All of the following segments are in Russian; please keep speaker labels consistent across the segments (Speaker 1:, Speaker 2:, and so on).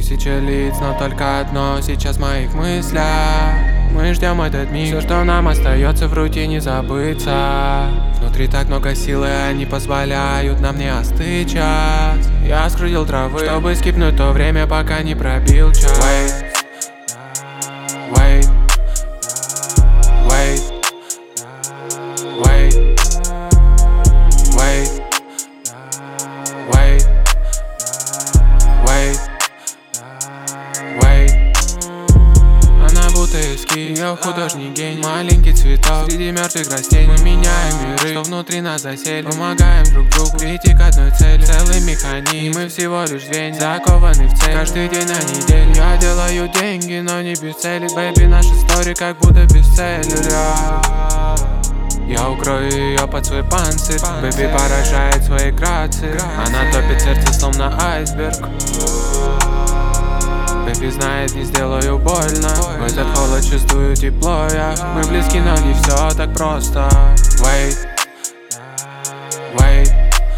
Speaker 1: Тысячи лиц, но только одно сейчас в моих мыслях. Мы ждем этот миг, все, что нам остается в рутине, забыться. Внутри так много силы, они позволяют нам не остыть час. Я скрутил травы, чтобы скипнуть то время, пока не пробил час. Wait, wait, wait, wait, wait, wait, wait. Она будто эскиз, я художник гений, маленький цветок среди мертвых растений. Мы меняем миры, что внутри нас засели, помогаем друг другу прийти к одной цели. Целый механизм, и мы всего лишь звенья, закованы в цель. Каждый день на неделе я делаю деньги, но не без цели. Бэйби, наша история как будто бестселлер. Я укрою ее под свой панцирь. Бэйби поражает своей грацией. Она топит сердце, словно айсберг. Бэйби знает, не сделаю больно. В этот холод чувствую тепло я. Мы близки, но не все так просто. Wait, wait,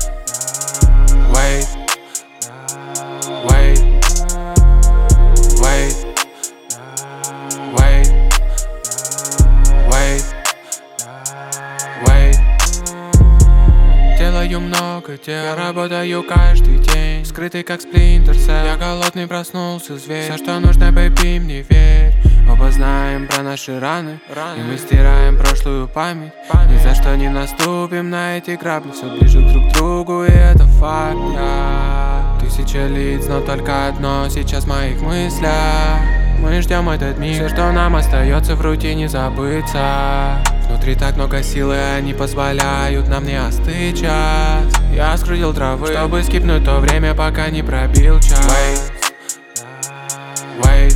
Speaker 1: wait, wait, wait, wait, wait, wait. Делаю много дел, я работаю каждый день, скрытый как Splinter Cell. Я голодный, проснулся зверь. Все, что нужно, бэйби, мне верь. Оба знаем про наши раны, и мы стираем прошлую память. Ни за что не наступим на эти грабли. Все ближе друг к другу, и это факт. Тысячи лиц, но только одно сейчас в моих мыслях. Мы ждем этот миг, все, что нам остается в рутине, забыться. Внутри так много силы, они позволяют нам не остыть час. Я скрутил травы, чтобы скипнуть то время, пока не пробил час. Wait,